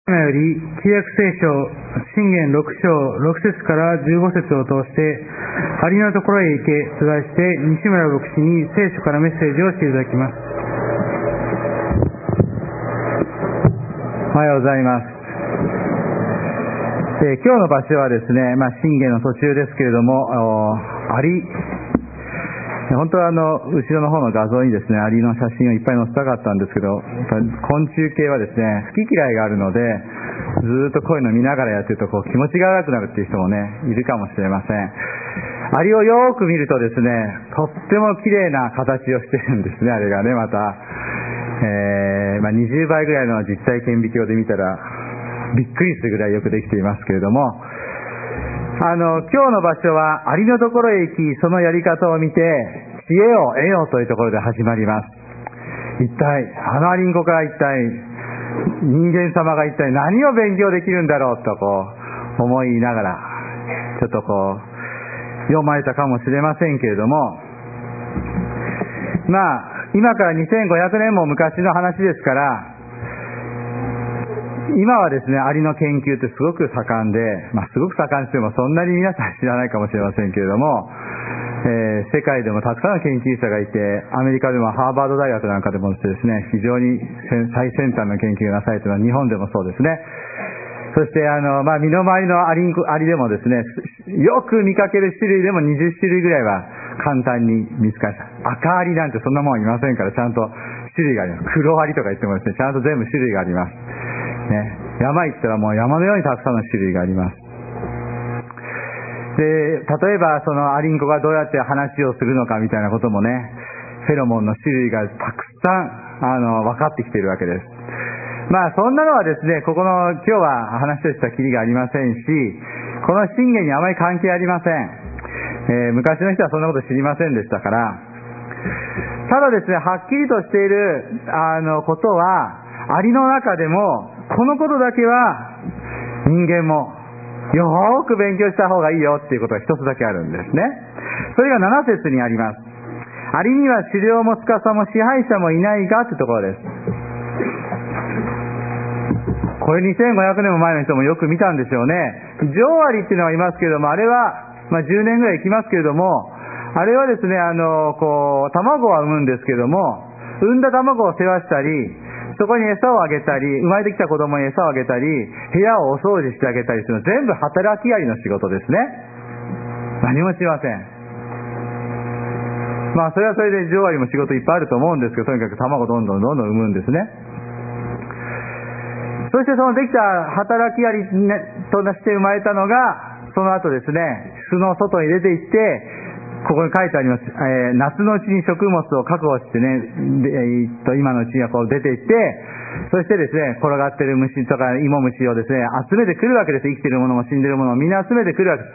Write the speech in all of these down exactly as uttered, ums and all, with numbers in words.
今より旧約聖書箴言ろく章ろく節からじゅうご節を通してありのところへ行けと題して西村牧師に聖書からメッセージをしていただきます。 おはようございます。えー、今日の場所はですね、まあ、箴言の途中ですけれども、アリ、本当はあの後ろの方の画像にですね、アリの写真をいっぱい載せたかったんですけど、昆虫系はですね、好き嫌いがあるので、ずっとこういうの見ながらやってるとこう気持ちが悪くなるっていう人もね、いるかもしれません。アリをよーく見るとですね、とっても綺麗な形をしてるんですね、あれがね、また。えーまあ、にじゅうばいぐらいの実体顕微鏡で見たらびっくりするぐらいよくできていますけれども、あの今日の場所はアリのところへ行き、そのやり方を見て知恵を得ようというところで始まります。一体あのアリンコから一体人間様が一体何を勉強できるんだろうとこう思いながらちょっとこう読まれたかもしれませんけれども、まあ今からにせんごひゃくねんも昔の話ですから、今はですね、アリの研究ってすごく盛んで、まあ、すごく盛んしてもそんなに皆さん知らないかもしれませんけれども、えー、世界でもたくさんの研究者がいて、アメリカでもハーバード大学なんかでもですね、非常に最先端の研究がなされているのは日本でもそうですね。そしてあの、まあ、身の回りのアリンコ、アリでもですね、よく見かける種類でもにじゅっ種類ぐらいは簡単に見つかる。赤アリなんてそんなもんいませんから、ちゃんと種類があります。黒アリとか言ってもですね、ちゃんと全部種類があります。ね、山行ったらもう山のようにたくさんの種類があります。で、例えばそのアリンコがどうやって話をするのかみたいなこともね、フェロモンの種類がたくさんあの分かってきているわけです。まあそんなのはですね、ここの今日は話としたきりがありませんし、この箴言にあまり関係ありません。えー、昔の人はそんなこと知りませんでしたから。ただですね、はっきりとしているあのことは、アリの中でもこのことだけは人間もよーく勉強した方がいいよっていうことが一つだけあるんですね。それがなな節にあります。アリには狩猟も司も支配者もいないがというところです。これにせんごひゃくねんも前の人もよく見たんでしょうね。女王アリっていうのがいますけれども、あれは、まあ、じゅうねんぐらい生きますけれども、あれはですね、あのこう卵は産むんですけども、産んだ卵を世話したり、そこに餌をあげたり、生まれてきた子供に餌をあげたり、部屋をお掃除してあげたりするの全部働きアリの仕事ですね。何もしません。まあそれはそれで女王アリも仕事いっぱいあると思うんですけど、とにかく卵どんどんどんどん産むんですね。そしてそのできた働きアリとして生まれたのが、その後ですね、巣の外に出て行って、ここに書いてあります、えー、夏のうちに食物を確保してね、で、えー、っと今のうちにはこう出て行って、そしてですね、転がってる虫とか芋虫をですね、集めてくるわけです。生きてるものも死んでるものもみんな集めてくるわけです。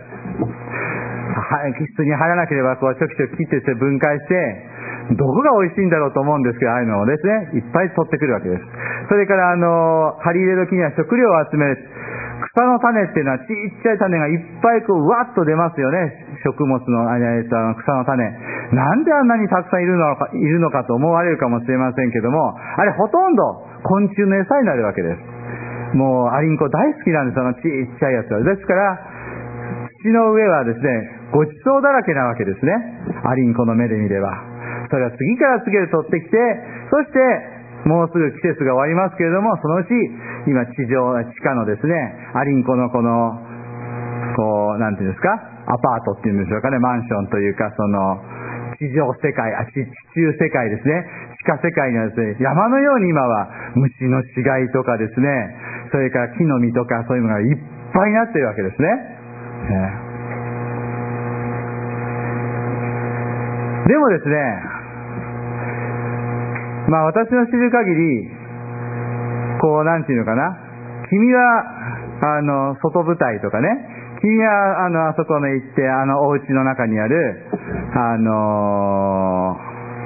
室に入らなければこうちょきちょき切ってですね、分解して、どこが美味しいんだろうと思うんですけど、ああいうのをですね、いっぱい取ってくるわけです。それからあの刈り入れ時には食料を集める。草の種っていうのはちっちゃい種がいっぱいこうわっと出ますよね。食物の、えっと、草の種。なんであんなにたくさんいるのか、いるのかと思われるかもしれませんけども、あれほとんど昆虫の餌になるわけです。もうアリンコ大好きなんです、あのちっちゃいやつは。ですから、土の上はですね、ごちそうだらけなわけですね。アリンコの目で見れば。それは次から次へと取ってきて、そしてもうすぐ季節が終わりますけれども、そのうち今地上地下のですね、アリンコのこのこうなんていうんですか、アパートっていうんでしょうかね、マンションというか、その地上世界、あ、地中世界ですね、地下世界にはですね、山のように今は虫の死骸とかですね、それから木の実とかそういうのがいっぱいになっているわけですね。ね、でもですね、まあ私の知る限り、こうなんていうのかな、君はあの外舞台とかね、君はあのあそこに行ってあのお家の中にあるあの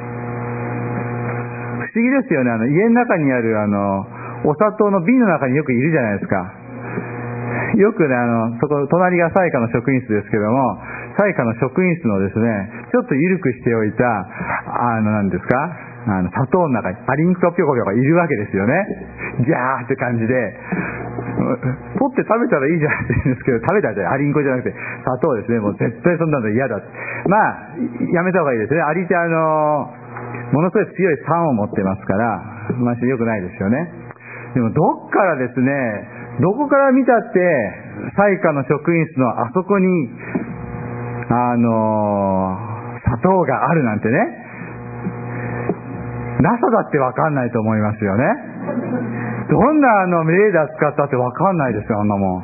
ー、不思議ですよね、あの家の中にあるあのお砂糖の瓶の中によくいるじゃないですか。よくね、あのそこ隣が災禍の職員室ですけども、災禍の職員室のですね、ちょっと緩くしておいたあの何ですか、あの砂糖の中にアリンコがぴょこぴょこいるわけですよね。ギャーって感じで、 取って食べたらいいじゃないって言うんですけど、食べたらじゃない、アリンコじゃなくて砂糖ですね。もう絶対そんなの嫌だって。まあやめた方がいいですね。アリってあのものすごい強い酸を持ってますから、まあ良くないですよね。でもどっからですね、どこから見たって災禍の職員室のあそこにあの砂糖があるなんてね、NASA だって分かんないと思いますよね。どんなあのレーダー使ったって分かんないですよ、あんなもんね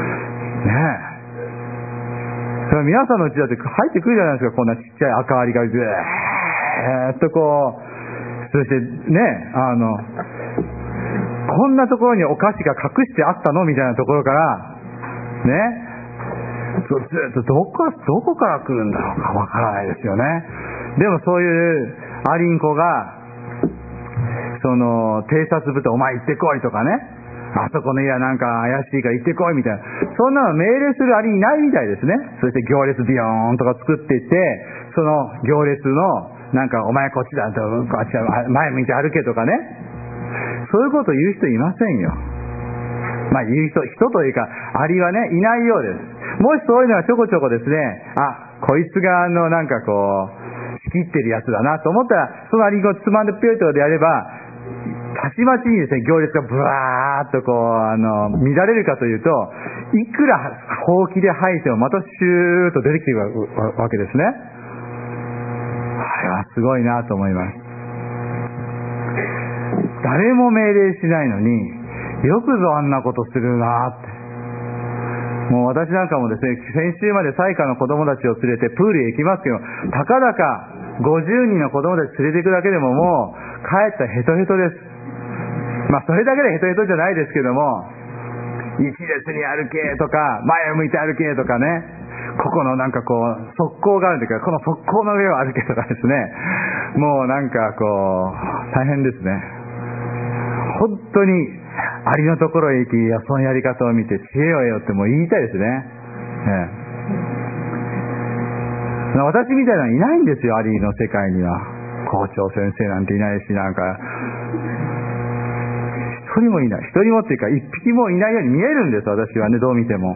え。それ皆さんのうちだって入ってくるじゃないですか、こんなちっちゃい赤アリがずーっとこう、そしてね、あのこんなところにお菓子が隠してあったのみたいなところからね、ずっとどこどこから来るんだろうかわからないですよね。でもそういうアリンコがその偵察部隊お前行ってこいとかね、あそこの家はなんか怪しいから行ってこいみたいな、そんなの命令するアリいないみたいですね。そして行列ビヨーンとか作っていって、その行列のなんかお前こっちだとこっちは前向いて歩けとかね、そういうこと言う人いませんよ。まあ言う人人というかアリはねいないようです。もしそういうのがちょこちょこですね、あ、こいつがあのなんかこう仕切ってるやつだなと思ったら、そのアリンコをつまんでぴょいとでやれば、たちまちにですね行列がブワーっとこうあの乱れるかというと、いくらほうきで吐いてもまたシューッと出てきてるわけですね。あれはすごいなと思います。誰も命令しないのによくぞあんなことするなって。もう私なんかもですね、先週まで災禍の子供たちを連れてプールへ行きますけど、たかだかごじゅうにんの子供たち連れて行くだけでももう帰ったらヘトヘトです。まあそれだけでヘトヘトじゃないですけども、一列に歩けとか前を向いて歩けとかね、ここのなんかこう側溝があるんだけど、この側溝の上を歩けとかですね、もうなんかこう大変ですね。本当にアリのところへ行き、そのやり方を見て知恵を得よってもう言いたいですね。ええ、私みたいなのいないんですよ、アリの世界には。校長先生なんていないし、なんか一人もいない、一人もっていうか一匹もいないように見えるんです、私はね、どう見ても。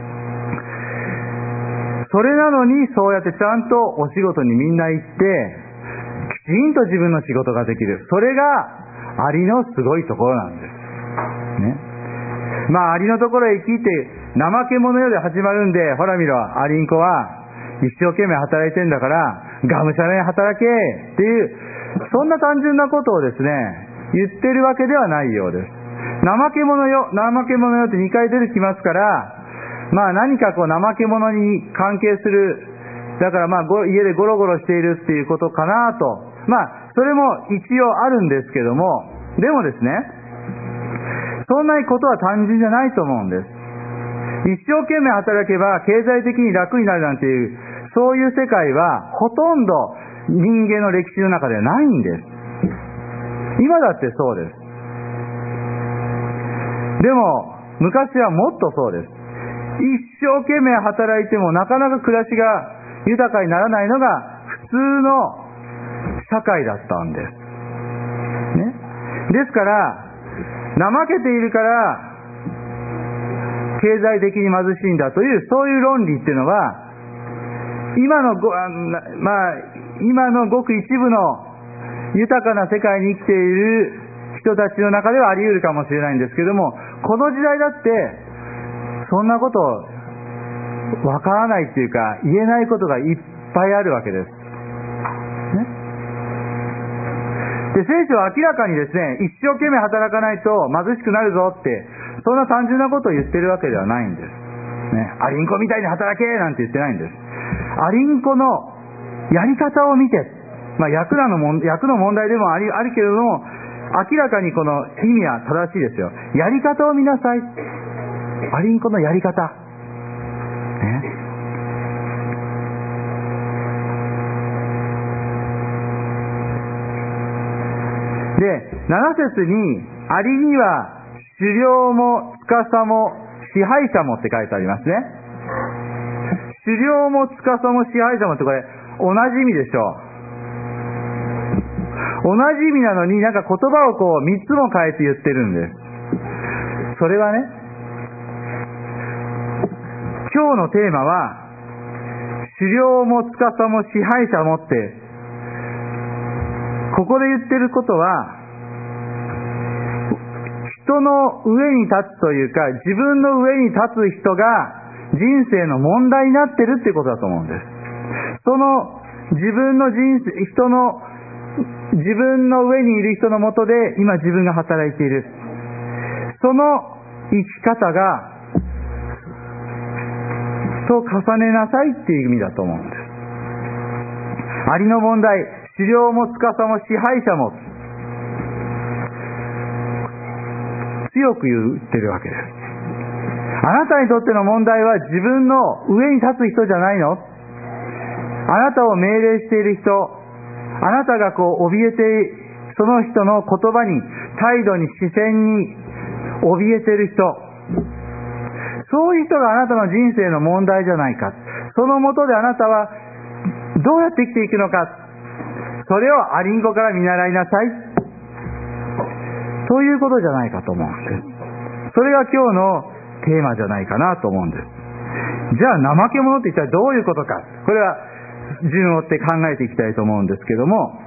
それなのにそうやってちゃんとお仕事にみんな行ってきちんと自分の仕事ができる、それがアリのすごいところなんですね。まあアリのところへ行きって怠け者よで始まるんで、ほら見ろ、アリンコは一生懸命働いてんだからがむしゃらに働けっていう、そんな単純なことをですね言ってるわけではないようです。怠け者よ怠け者よってにかい出てきますから、まあ何かこう怠け者に関係する、だからまあ家でゴロゴロしているっていうことかなと、まあそれも一応あるんですけども、でもですね、そんなにことは単純じゃないと思うんです。一生懸命働けば経済的に楽になるなんていう、そういう世界はほとんど人間の歴史の中ではないんです。今だってそうです。でも昔はもっとそうです。一生懸命働いてもなかなか暮らしが豊かにならないのが普通の社会だったんです、ね、ですから怠けているから経済的に貧しいんだという、そういう論理っていうのは今のご、まあ、今のごく一部の豊かな世界に生きている人たちの中ではあり得るかもしれないんですけども、この時代だってそんなことわからないっていうか言えないことがいっぱいあるわけです、ね、で聖書は明らかにですね、一生懸命働かないと貧しくなるぞって、そんな単純なことを言ってるわけではないんです、ね、アリンコみたいに働けなんて言ってないんです。アリンコのやり方を見て、まあ、役なのも役の問題でもあり、あるけれども、明らかにこの意味は正しいですよ。やり方を見なさい。アリンコのやり方、ね、でなな節にアリには狩猟も司も支配者もって書いてありますね。狩猟も司も支配者もって、これ同じ意味でしょう。同じ意味なのになんか言葉をこうみっつも変えて言ってるんです。それはね、 今日のテーマは、狩猟も司も支配者もって、ここで言ってることは、人の上に立つというか、自分の上に立つ人が人生の問題になってるっていうことだと思うんです。その自分の人生、人の、自分の上にいる人のもとで今自分が働いている。その生き方が、と重ねなさいっていう意味だと思うんです。ありの問題、狩猟も司も支配者も、強く言ってるわけです。あなたにとっての問題は自分の上に立つ人じゃないの？あなたを命令している人、あなたがこう怯えて、その人の言葉に、態度に、視線に怯えている人、そういう人があなたの人生の問題じゃないか。そのもとであなたはどうやって生きていくのか。それをアリンコから見習いなさい。そういうことじゃないかと思うんです。それが今日のテーマじゃないかなと思うんです。じゃあ怠け者って一体どういうことか。これは順を追って考えていきたいと思うんですけども。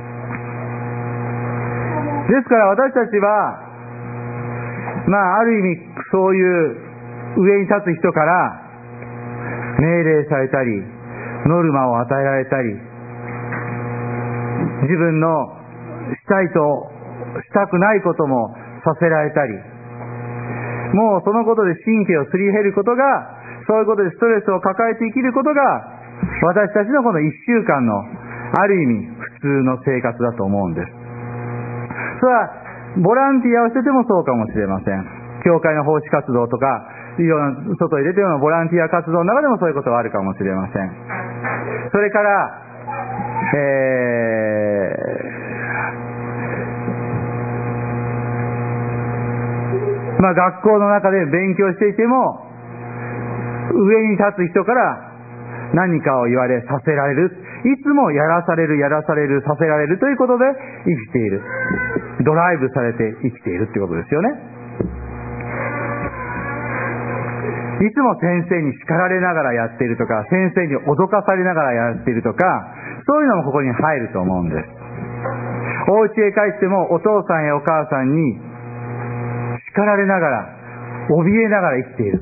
ですから私たちは、まあある意味そういう上に立つ人から命令されたり、ノルマを与えられたり、自分のしたいとしたくないこともさせられたり、もうそのことで神経をすり減ることが、そういうことでストレスを抱えて生きることが、私たちのこの一週間のある意味普通の生活だと思うんです。それはボランティアをしててもそうかもしれません。教会の奉仕活動とか、いろんな外に出てようなボランティア活動の中でもそういうことはあるかもしれません。それから、えー、まあ学校の中で勉強していても、上に立つ人から何かを言われさせられる。いつもやらされる、やらされる、させられるということで生きている。ドライブされて生きているということですよね。いつも先生に叱られながらやっているとか、先生に脅かされながらやっているとか、そういうのもここに入ると思うんです。お家へ帰ってもお父さんやお母さんに叱られながら、怯えながら生きている。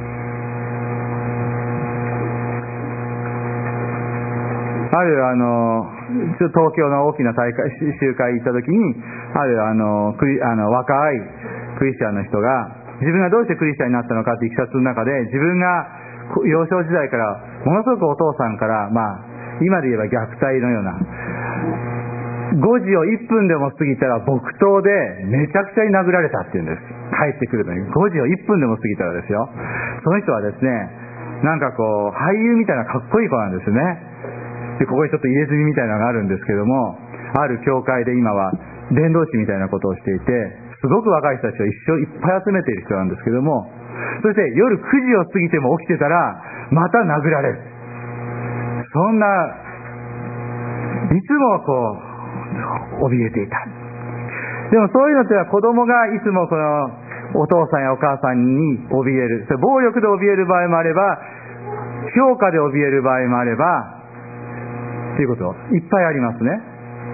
あるあの東京の大きな大会集会行った時に、あるあのクリあの若いクリスチャンの人が、自分がどうしてクリスチャンになったのかっていきさつの中で、自分が幼少時代からものすごくお父さんから、まあ今で言えば虐待のような、ごじをいっぷんでも過ぎたら木刀でめちゃくちゃに殴られたっていうんです。帰ってくるのにごじをいっぷんでも過ぎたらですよ。その人はですね、なんかこう俳優みたいなかっこいい子なんですね。でここにちょっと入れ墨みたいなのがあるんですけども、ある教会で今は伝道師みたいなことをしていて、すごく若い人たちを一生いっぱい集めている人なんですけども、そして夜くじを過ぎても起きてたらまた殴られる。そんないつもこう怯えていた。でもそういうのっては子供がいつもこのお父さんやお母さんに怯える、それ暴力で怯える場合もあれば、評価で怯える場合もあればということいっぱいありますね。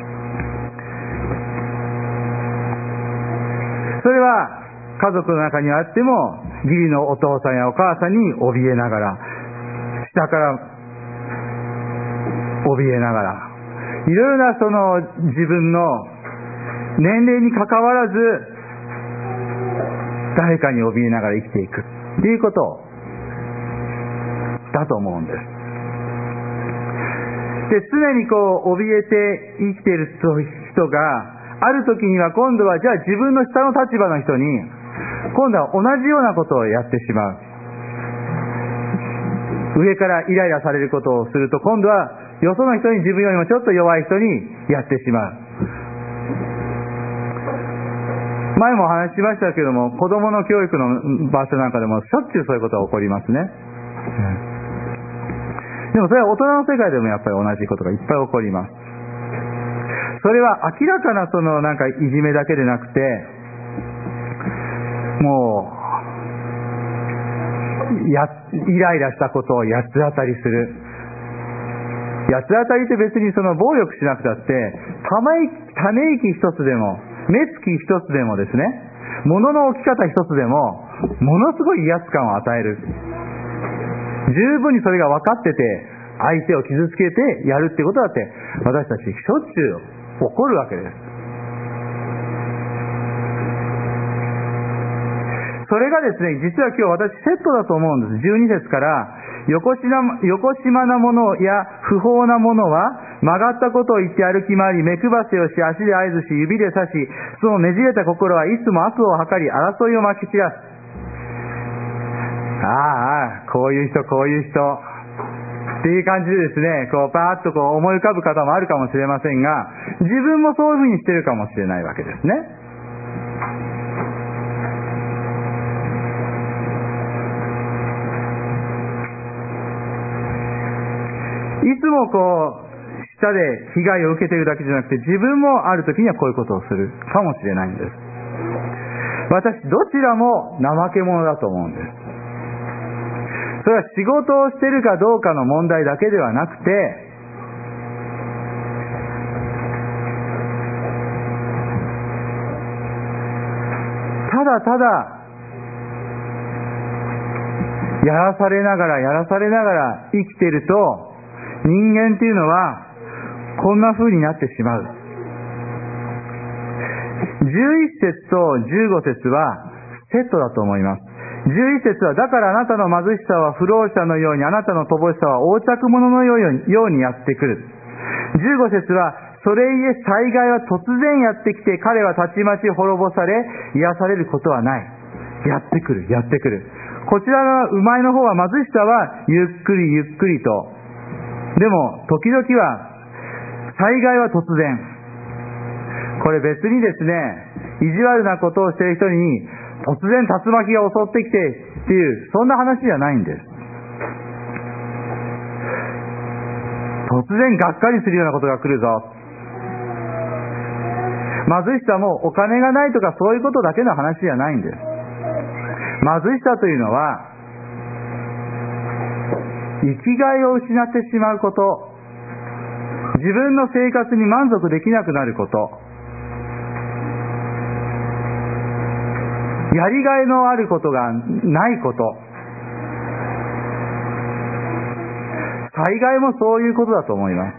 それは家族の中にあっても、義理のお父さんやお母さんに怯えながら、下から怯えながら、いろいろなその自分の年齢にかかわらず誰かに怯えながら生きていくっていうことだと思うんです。で、常にこう怯えて生きている人がある時には、今度はじゃあ自分の下の立場の人に今度は同じようなことをやってしまう。上からイライラされることをすると、今度はよその人に自分よりもちょっと弱い人にやってしまう。前もお話ししましたけども、子供の教育の場所なんかでもしょっちゅうそういうことが起こりますね。でもそれは大人の世界でもやっぱり同じことがいっぱい起こります。それは明らかなそのなんかいじめだけでなくて、もうやイライラしたことを八つ当たりする。八つ当たりって別にその暴力しなくたってため息、ため息一つでも目つき一つでもですね、物の置き方一つでもものすごい威圧感を与える。十分にそれが分かってて相手を傷つけてやるってことだって私たちしょっちゅう起こるわけです。それがですね、実は今日私セットだと思うんです。じゅうに節からよこしな、よこしまなものや不法なものは曲がったことを言って歩き回り、目くばせをし、足で合図し、指で刺し、そのねじれた心はいつも悪を図り、争いをまき散らす。ああ、こういう人、こういう人っていう感じでですね、こうパーッとこう思い浮かぶ方もあるかもしれませんが、自分もそういうふうにしてるかもしれないわけですね。いつもこう下で被害を受けているだけじゃなくて、自分もある時にはこういうことをするかもしれないんです。私どちらも怠け者だと思うんです。それは仕事をしているかどうかの問題だけではなくて、ただただやらされながらやらされながら生きていると、人間っていうのはこんな風になってしまう。じゅういち節とじゅうご節はセットだと思います。じゅういち節は、だからあなたの貧しさは不老者のように、あなたの乏しさは横着者のようにやってくる。じゅうご節は、それゆえ災害は突然やってきて、彼はたちまち滅ぼされ、癒されることはない。やってくる、やってくる。こちらのうまいの方は、貧しさはゆっくりゆっくりと。でも、時々は、災害は突然。これ別にですね、意地悪なことをしている人に、突然竜巻が襲ってきてっていう、そんな話じゃないんです。突然がっかりするようなことが来るぞ。貧しさもお金がないとかそういうことだけの話じゃないんです。貧しさというのは、生きがいを失ってしまうこと、自分の生活に満足できなくなること、やりがいのあることがないこと、災害もそういうことだと思います。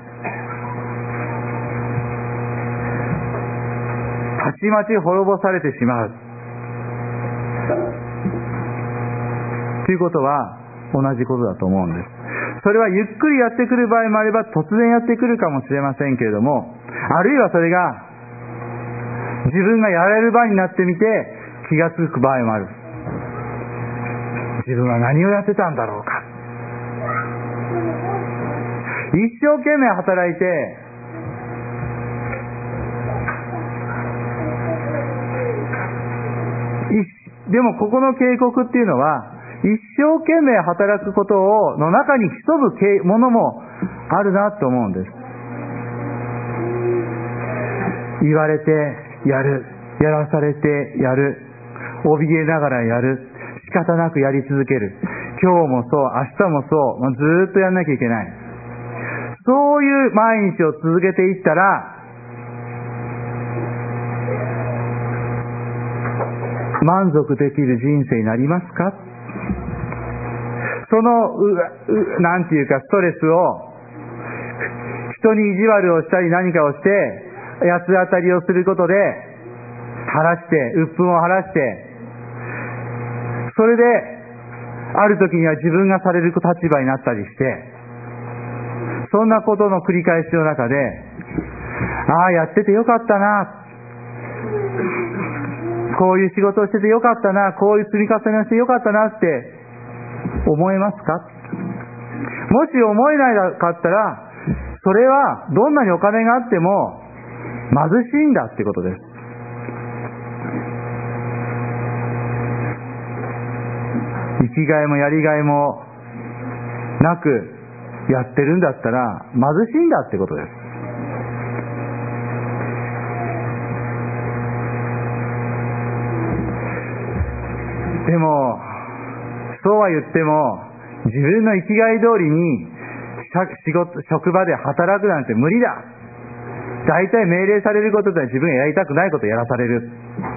たちまち滅ぼされてしまうということは同じことだと思うんです。それはゆっくりやってくる場合もあれば、突然やってくるかもしれませんけれども、あるいはそれが自分がやられる場になってみて気がつく場合もある。自分は何をやってたんだろうか。一生懸命働いてでもここの警告っていうのは、一生懸命働くことをの中に潜むものもあるなと思うんです。言われてやる、やらされてやる、怯えながらやる、仕方なくやり続ける、今日もそう、明日もそう、ずーっとやんなきゃいけない。そういう毎日を続けていったら、満足できる人生になりますか？そのううなんていうかストレスを人に意地悪をしたり何かをして八つ当たりをすることで晴らして、鬱憤を晴らして、それである時には自分がされる立場になったりして、そんなことの繰り返しの中で、ああやっててよかったな、こういう仕事をしててよかったな、こういう積み重ねをしてよかったなって思えますか？もし思えないかったら、それはどんなにお金があっても貧しいんだってことです。生きがいもやりがいもなくやってるんだったら貧しいんだってことです。でもそそうは言っても自分の生きがい通りに仕事職場で働くなんて無理だ。大体命令されることで自分がやりたくないことをやらされる。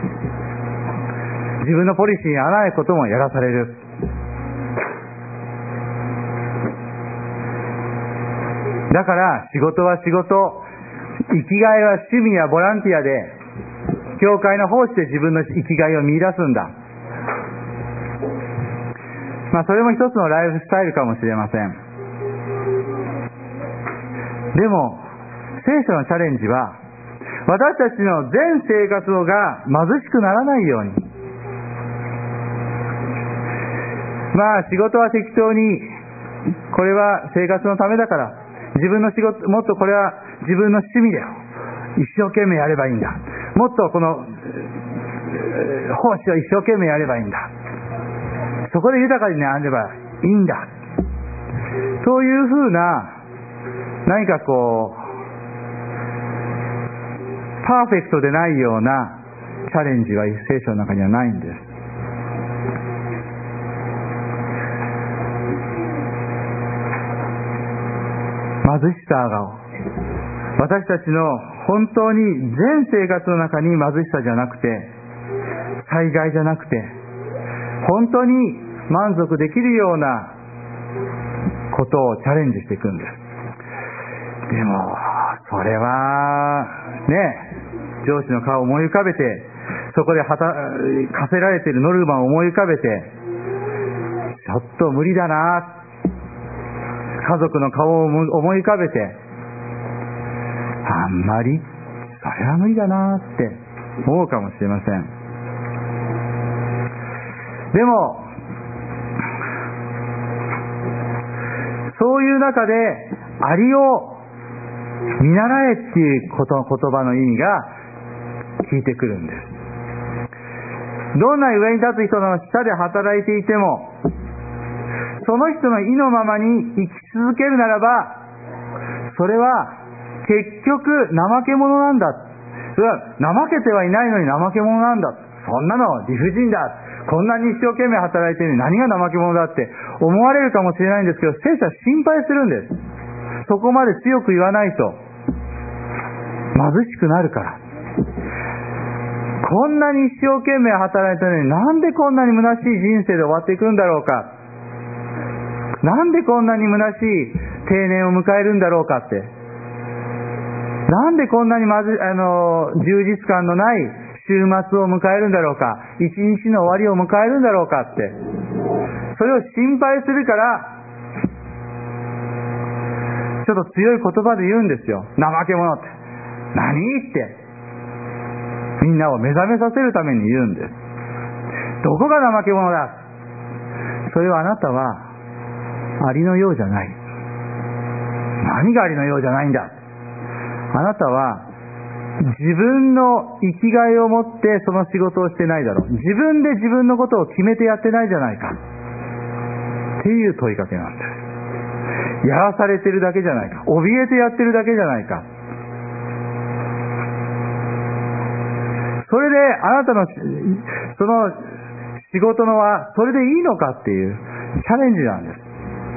自分のポリシーに合わないこともやらされる。だから仕事は仕事、生きがいは趣味やボランティアで、教会の奉仕で自分の生きがいを見出すんだ。まあそれも一つのライフスタイルかもしれません。でも聖書のチャレンジは、私たちの全生活が貧しくならないように、まあ仕事は適当に、これは生活のためだから、自分の仕事、もっとこれは自分の趣味だよ、一生懸命やればいいんだ。もっとこの奉仕を一生懸命やればいいんだ。そこで豊かになればいいんだ。そういうふうな、何かこうパーフェクトでないようなチャレンジは聖書の中にはないんです。貧しさが、私たちの本当に全生活の中に貧しさじゃなくて、災害じゃなくて、本当に満足できるようなことをチャレンジしていくんです。でもそれはね、上司の顔を思い浮かべて、そこで課せられているノルマを思い浮かべて、ちょっと無理だな、家族の顔を思い浮かべて、あんまりそれは無理だなって思うかもしれません。でもそういう中でアリを見習えっていうこと、言葉の意味が効いてくるんです。どんな上に立つ人の下で働いていても、その人の意のままに生き続けるならば、それは結局怠け者なんだ。それは怠けてはいないのに怠け者なんだ。そんなの理不尽だ。こんなに一生懸命働いているのに何が怠け者だって思われるかもしれないんですけど、聖書は心配するんです。そこまで強く言わないと貧しくなるから。こんなに一生懸命働いたのに、なんでこんなに虚しい人生で終わっていくんだろうか、なんでこんなに虚しい定年を迎えるんだろうかって、なんでこんなにまずあの充実感のない週末を迎えるんだろうか、一日の終わりを迎えるんだろうかって、それを心配するからちょっと強い言葉で言うんですよ。怠け者って何ってみんなを目覚めさせるために言うんです。どこが怠け者だ。それはあなたはアリのようじゃない。何がアリのようじゃないんだ。あなたは自分の生きがいを持ってその仕事をしてないだろう。自分で自分のことを決めてやってないじゃないかっていう問いかけなんです。やらされてるだけじゃないか、怯えてやってるだけじゃないか。それであなたのその仕事のはそれでいいのかっていうチャレンジなんです。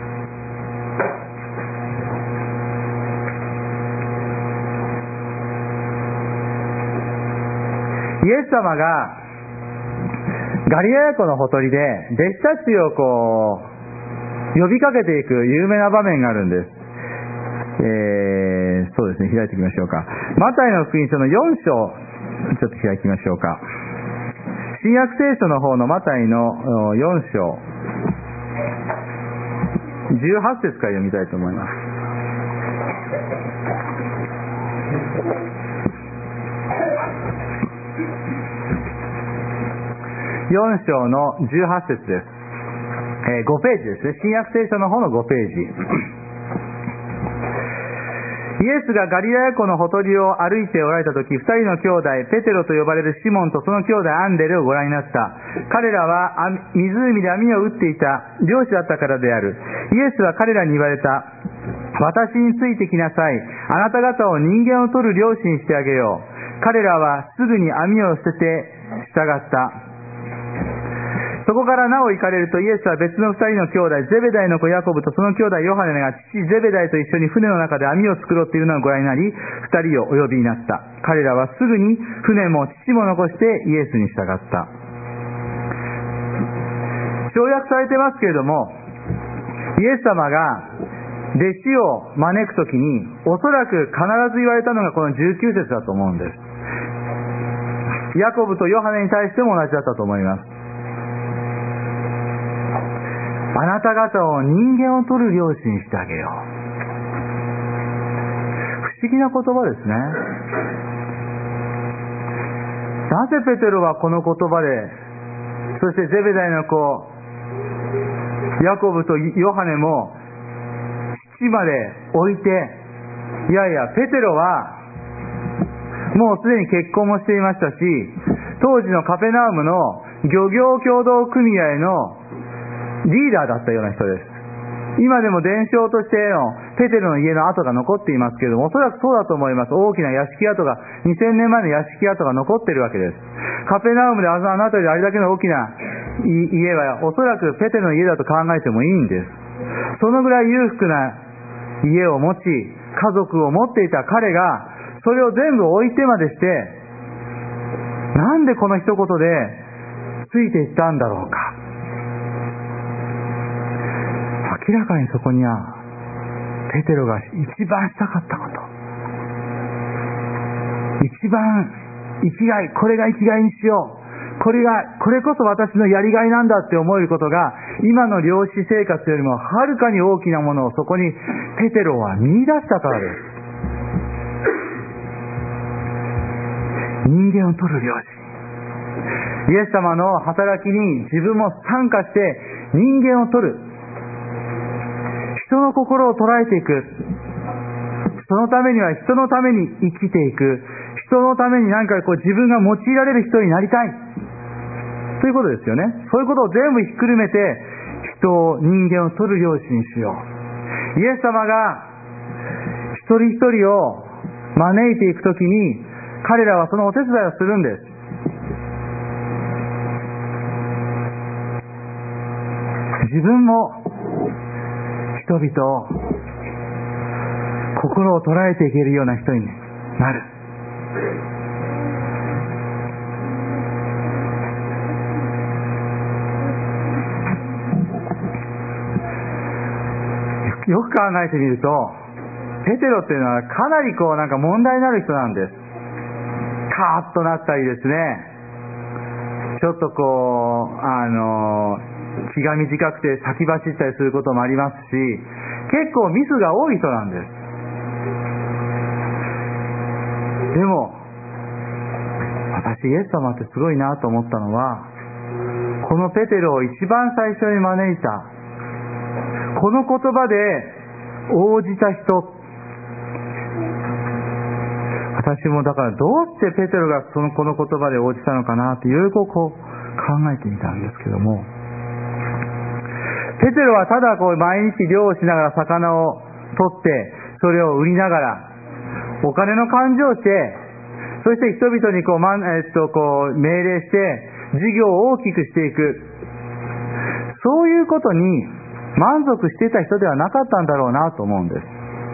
イエス様がガリラヤ湖のほとりで弟子たちをこう呼びかけていく有名な場面があるんです。えー、そうですね、開いていきましょうか。マタイの福音書のよん章、ちょっと開きましょうか。新約聖書の方のマタイのよん章じゅうはち節から読みたいと思います。よん章のじゅうはち節です。えー、ごページですね。新約聖書の方のごページ。イエスがガリラヤ湖のほとりを歩いておられたとき、二人の兄弟、ペテロと呼ばれるシモンとその兄弟アンデレをご覧になった。彼らは湖で網を打っていた漁師だったからである。イエスは彼らに言われた。私についてきなさい。あなた方を人間を取る漁師にしてあげよう。彼らはすぐに網を捨てて従った。 そこからなお行かれると、イエスは別の二人の兄弟、ゼベダイの子ヤコブとその兄弟ヨハネが父ゼベダイと一緒に船の中で網を作ろうというのをご覧になり、二人をお呼びになった。彼らはすぐに船も父も残してイエスに従った。省略されてますけれども、イエス様が弟子を招くときに、おそらく必ず言われたのがこのじゅうきゅう節だと思うんです。ヤコブとヨハネに対しても同じだったと思います。あなた方を人間を取る漁師にしてあげよう。不思議な言葉ですね。なぜペテロはこの言葉で、そしてゼベダイの子ヤコブとヨハネも父まで置いて、いやいやペテロはもうすでに結婚もしていましたし、当時のカペナウムの漁業協同組合のリーダーだったような人です。今でも伝承としてのペテロの家の跡が残っていますけれども、おそらくそうだと思います。大きな屋敷跡が、にせんねんまえの屋敷跡が残っているわけです。カペナウムであの辺りであれだけの大きな家はおそらくペテロの家だと考えてもいいんです。そのぐらい裕福な家を持ち、家族を持っていた彼がそれを全部置いてまでして、なんでこの一言でついていったんだろうか。明らかにそこにはペテロが一番したかったこと、一番生きがい、これが生きがいにしよう、これがこれこそ私のやりがいなんだって思えることが、今の漁師生活よりもはるかに大きなものをそこにペテロは見出したからです。人間を取る漁師、イエス様の働きに自分も参加して人間を取る、人の心を捉えていく。そのためには人のために生きていく。人のために何かこう自分が用いられる人になりたい。ということですよね。そういうことを全部ひっくるめて、人を、人間を取る漁師にしよう。イエス様が一人一人を招いていくときに、彼らはそのお手伝いをするんです。自分も人々を心を捉えていけるような人になる。よく考えてみると、ペテロっていうのはかなりこうなんか問題になる人なんです。カーッとなったりですね、ちょっとこうあの気が短くて先走ったりすることもありますし、結構ミスが多い人なんです。でも私イエス様ってすごいなと思ったのは、このペテロを一番最初に招いた、この言葉で応じた人、私もだからどうしてペテロがそのこの言葉で応じたのかなっていろいろこう考えてみたんですけども、ペテロはただこう毎日漁をしながら魚を取ってそれを売りながらお金の勘定をして、そして人々にこう、まえっと、こう命令して事業を大きくしていく、そういうことに満足していた人ではなかったんだろうなと思うんです。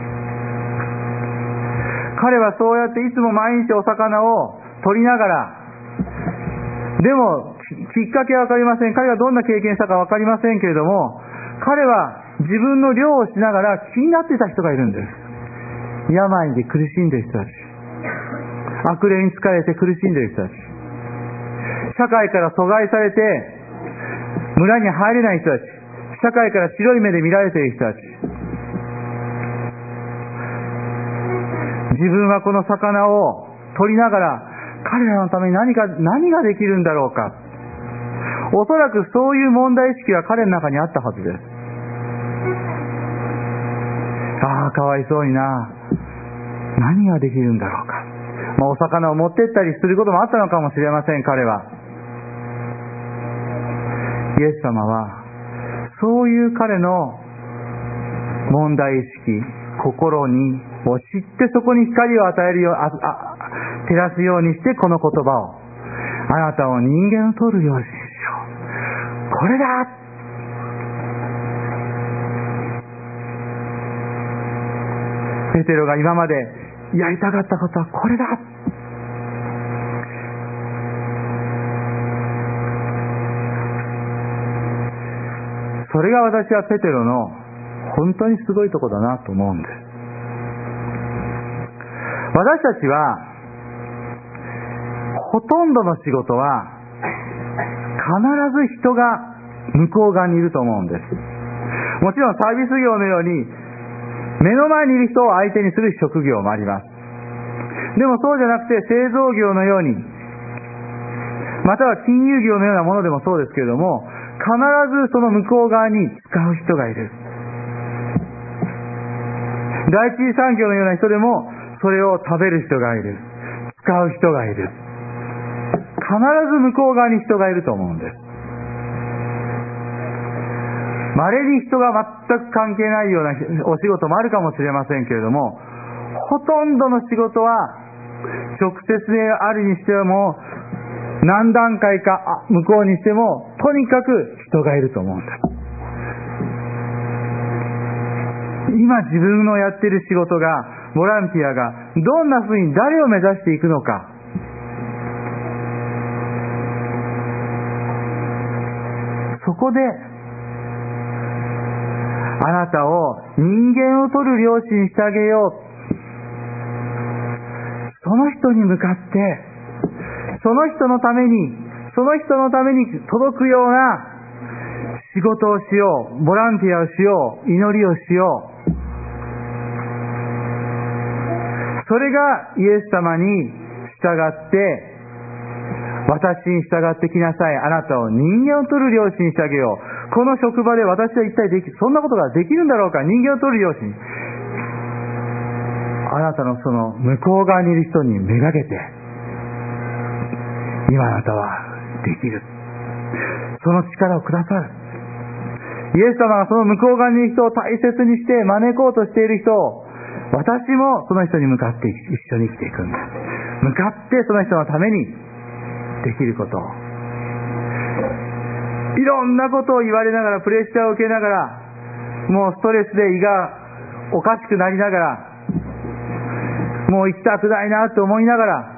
彼はそうやっていつも毎日お魚を取りながら、でもきっかけは分かりません。彼がどんな経験したか分かりませんけれども、彼は自分の漁をしながら気になっていた人がいるんです。病で苦しんでいる人たち、悪霊に疲れて苦しんでいる人たち、社会から阻害されて村に入れない人たち、社会から白い目で見られている人たち、自分はこの魚を取りながら彼らのために何か何ができるんだろうか、おそらくそういう問題意識が彼の中にあったはずです。ああ、かわいそうにな、何ができるんだろうか、まあ、お魚を持ってったりすることもあったのかもしれません。彼はイエス様はそういう彼の問題意識、心にを知ってそこに光を与えるよう、ああ照らすようにして、この言葉を、あなたを人間を取るようにしよう、 これだ。ペテロが今までやりたかったことはこれだ。それが私はペテロの本当にすごいとこだなと思うんです。私たちはほとんどの仕事は必ず人が向こう側にいると思うんです。もちろんサービス業のように目の前にいる人を相手にする職業もあります。でもそうじゃなくて製造業のように、または金融業のようなものでもそうですけれども、必ずその向こう側に使う人がいる。第一次産業のような人でもそれを食べる人がいる、使う人がいる。必ず向こう側に人がいると思うんです。稀に人が全く関係ないようなお仕事もあるかもしれませんけれども、ほとんどの仕事は直接であるにしても何段階か向こうにしてもとにかく人がいると思うんです。今自分のやっている仕事が、ボランティアがどんなふうに誰を目指していくのか、そこであなたを人間を取る漁師にしてあげよう。その人に向かってその人のためにその人のために届くような仕事をしよう、ボランティアをしよう、祈りをしよう。それがイエス様に従って、私に従ってきなさい、あなたを人間を取る漁師にしてあげよう。この職場で私は一体できそんなことができるんだろうか。人間を取る漁師に、あなたのその向こう側にいる人にめがけて、今あなたはできる、その力をくださる。イエス様がその向こう側にいる人を大切にして招こうとしている人を、私もその人に向かって一緒に生きていくんです。向かってその人のためにできることを、いろんなことを言われながら、プレッシャーを受けながら、もうストレスで胃がおかしくなりながら、もう行きたくないなと思いながら、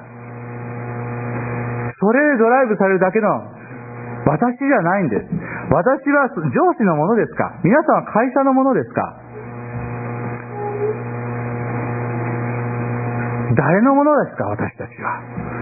それでドライブされるだけの私じゃないんです。私は上司のものですか？皆さんは会社のものですか？誰のものですか？私たちは。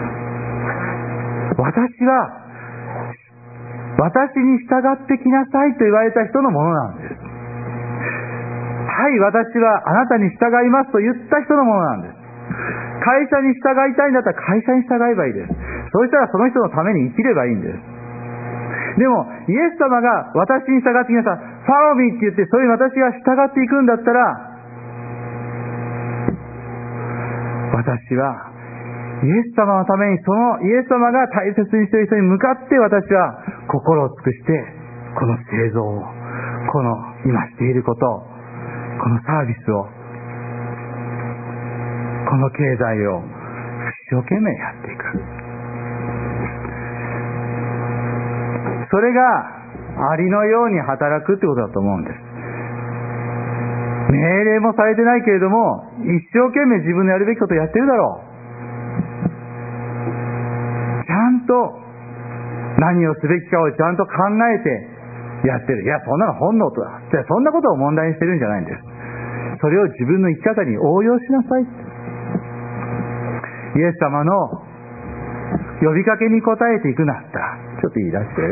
私は私に従ってきなさいと言われた人のものなんです。はい、私はあなたに従いますと言った人のものなんです。会社に従いたいんだったら会社に従えばいいです。そうしたらその人のために生きればいいんです。でもイエス様が私に従ってきなさい、ファローミーって言って、そういう私が従っていくんだったら、私はイエス様のために、そのイエス様が大切にしている人に向かって、私は心を尽くしてこの製造を、この今していることを、このサービスを、この経済を一生懸命やっていく。それがありのように働くってことだと思うんです。命令もされてないけれども、一生懸命自分のやるべきことをやってるだろう。ちゃんと何をすべきかをちゃんと考えてやってる。いや、そんなの本能とだ。じゃあそんなことを問題にしてるんじゃないんです。それを自分の生き方に応用しなさい。イエス様の呼びかけに応えていくなったら、ちょっと言い出して。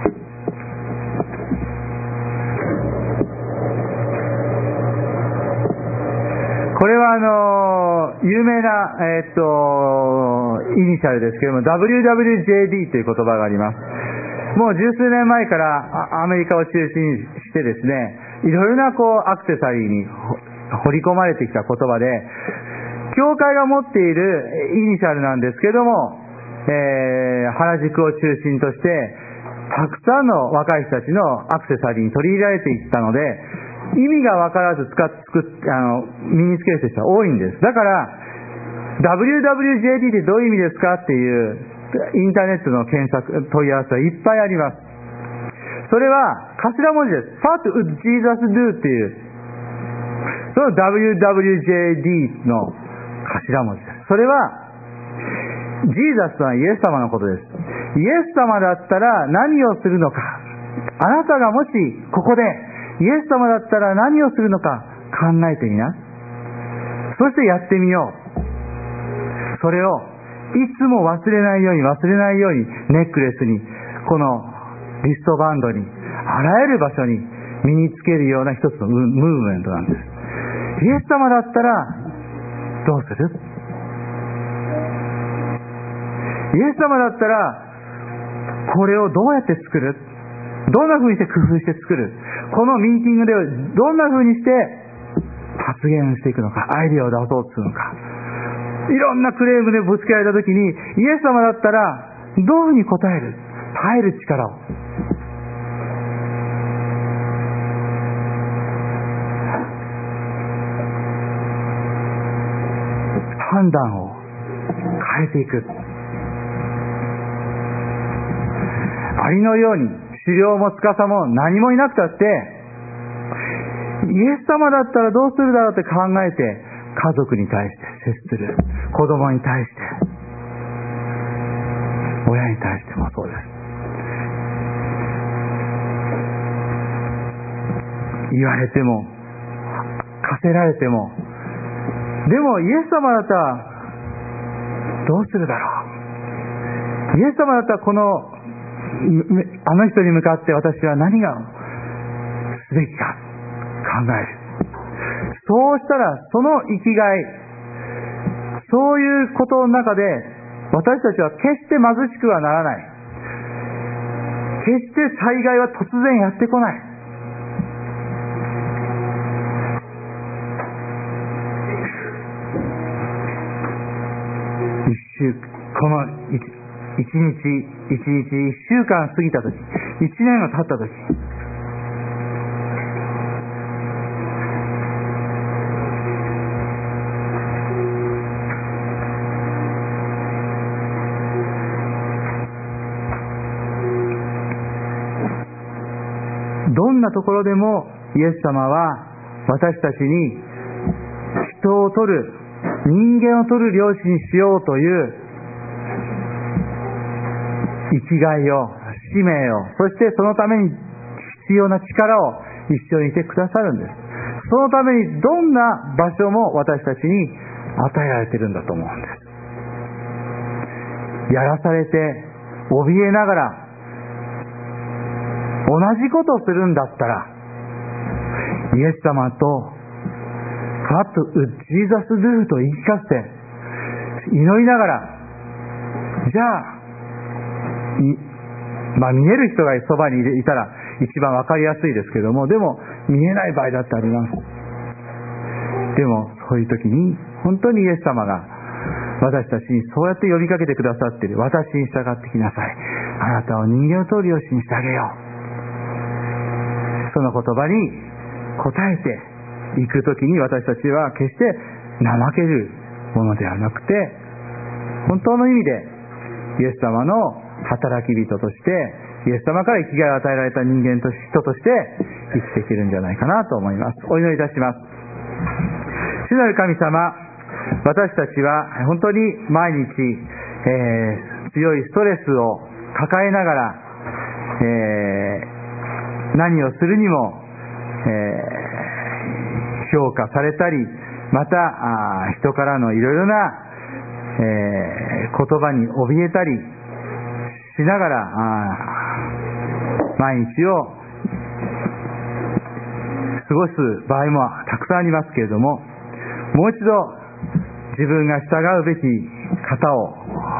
これはあの有名な、えー、っとイニシャルですけれども ダブリューダブリュージェーディー という言葉があります。もう十数年前からアメリカを中心にしてですね、いろいろなこうアクセサリーに掘り込まれてきた言葉で、教会が持っているイニシャルなんですけども、えー、原宿を中心としてたくさんの若い人たちのアクセサリーに取り入れられていったので、意味が分からず使っ作っあの身につける人は多いんです。だから ダブリューダブリュージェーディー ってどういう意味ですかっていうインターネットの検索問い合わせはいっぱいあります。 それは頭文字です。What would Jesus do っていう、その ダブリューダブリュージェーディー の頭文字です。それは、ジーザスとはイエス様のことです。イエス様だったら何をするのか。あなたがもしここでイエス様だったら何をするのか考えてみな。そしてやってみよう。それをいつも忘れないように忘れないようにネックレスに、このリストバンドに、あらゆる場所に身につけるような一つのムーブメントなんです。イエス様だったらどうする？イエス様だったらこれをどうやって作る？どんな風にして工夫して作る？このミーティングでどんな風にして発言していくのか、アイデアを出そうとするのか、いろんなクレームでぶつけられたときに、イエス様だったらどういうふうに答える？耐える力を、判断を変えていく。アリのように狩猟も司も何もいなくたって、イエス様だったらどうするだろうって考えて、家族に対して接する、子供に対して、親に対してもそうです。言われても課せられても、でもイエス様だったらどうするだろう。イエス様だったらこのあの人に向かって私は何がすべきか考える。そうしたらその生きがい、そういうことの中で私たちは決して貧しくはならない。決して災害は突然やってこない。一週この一一日一日一週間過ぎたとき、一年が経ったとき、どんなところでもイエス様は私たちに人を取る、人間を取る漁師にしようという生きがいを、使命を、そしてそのために必要な力を一緒にいてくださるんです。そのためにどんな場所も私たちに与えられているんだと思うんです。やらされて怯えながら同じことをするんだったら、イエス様とWhat would Jesus do と言い聞かせて祈りながら、じゃあまあ見える人がそばにいたら一番わかりやすいですけども、でも見えない場合だってあります。でもそういう時に本当にイエス様が私たちにそうやって呼びかけてくださっている。私に従ってきなさい。あなたを人間を通るよしにしてあげよう。その言葉に応えていく時に、私たちは決して怠けるものではなくて、本当の意味でイエス様の働き人として、イエス様から生きがいを与えられた人間と人として生きていけるんじゃないかなと思います。お祈りいたします。主なる神様、私たちは本当に毎日、えー、強いストレスを抱えながら、えー、何をするにも、えー、評価されたり、またあ人からのいろいろな、えー、言葉に怯えたりしながら毎日を過ごす場合もたくさんありますけれども、もう一度自分が従うべき方を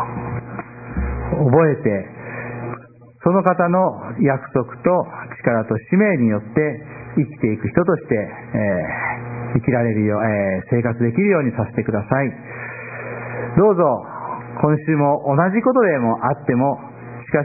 覚えて、その方の約束と力と使命によって生きていく人として、えー、生きられるよう、えー、生活できるようにさせてください。どうぞ今週も同じことでもあっても、しかし、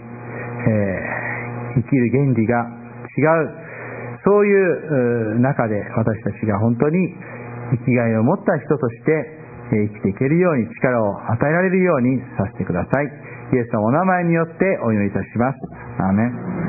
えー、生きる原理が違う、そういう中で私たちが本当に生きがいを持った人として生きていけるように、力を与えられるようにさせてください。イエスのお名前によってお祈りいたします。アーメン。